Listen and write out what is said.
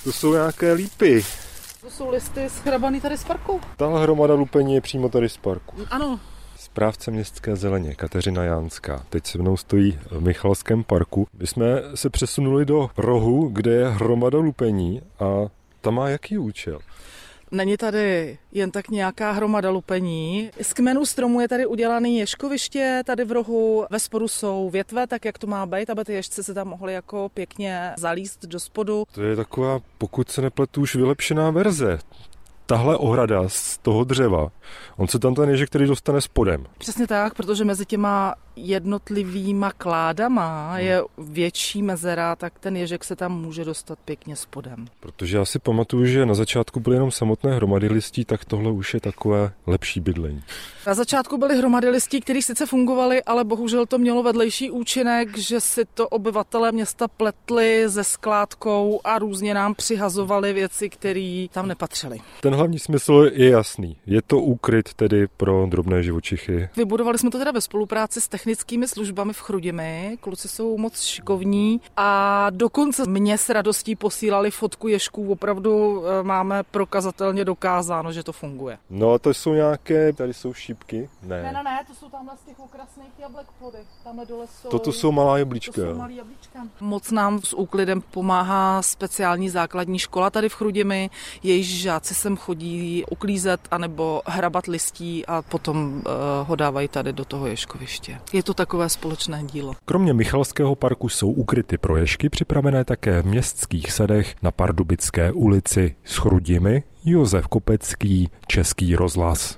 To jsou nějaké lípy. To jsou listy schrabaný tady z parku. Tahle hromada lupení je přímo tady z parku. Ano. Správce městské zeleně Kateřina Jánská teď se mnou stojí v Michalském parku. My jsme se přesunuli do rohu, kde je hromada lupení a tam má jaký účel? Není tady jen tak nějaká hromada lupení. Z kmenů stromů je tady udělaný ježkoviště, tady v rohu ve spodu jsou větve, tak jak to má být, aby ty ježci se tam mohli jako pěkně zalíst do spodu. To je taková, pokud se nepletu, už vylepšená verze. Tahle ohrada z toho dřeva, on se tam ten ježek, který dostane spodem. Přesně tak, protože mezi těma jednotlivýma kládama je větší mezera, tak ten ježek se tam může dostat pěkně spodem. Protože já si pamatuju, že na začátku byly jenom samotné hromady listí, tak tohle už je takové lepší bydlení. Na začátku byly hromady listí, které sice fungovaly, ale bohužel to mělo vedlejší účinek, že si to obyvatelé města pletli se skládkou a různě nám přihazovali věci, které tam nepatřily. Ten hlavní smysl je jasný. Je to úkryt tedy pro drobné živočichy. Vybudovali jsme to teda ve spolupráci s technickými službami v Chrudimi. Kluci jsou moc šikovní a dokonce mě s radostí posílali fotku ježků. Opravdu máme prokazatelně dokázáno, že to funguje. No a to jsou nějaké, tady jsou šípky? Ne, to jsou tamhle z těch okrasných jablek plody. Tamhle dole jsou... Toto jsou malá jablíčka. To jsou malý jablíčka. Moc nám s úklidem pomáhá speciální základní škola tady v Chrudimi. Jejíž žáci sem chodí uklízet anebo hrabat listí a potom ho dávají tady do toho ježkoviště. Je to takové společné dílo. Kromě Michalského parku jsou ukryty pro ježky připravené také v městských sadech na Pardubické ulici s Chrudimi. Josef Kopecký, Český rozhlas.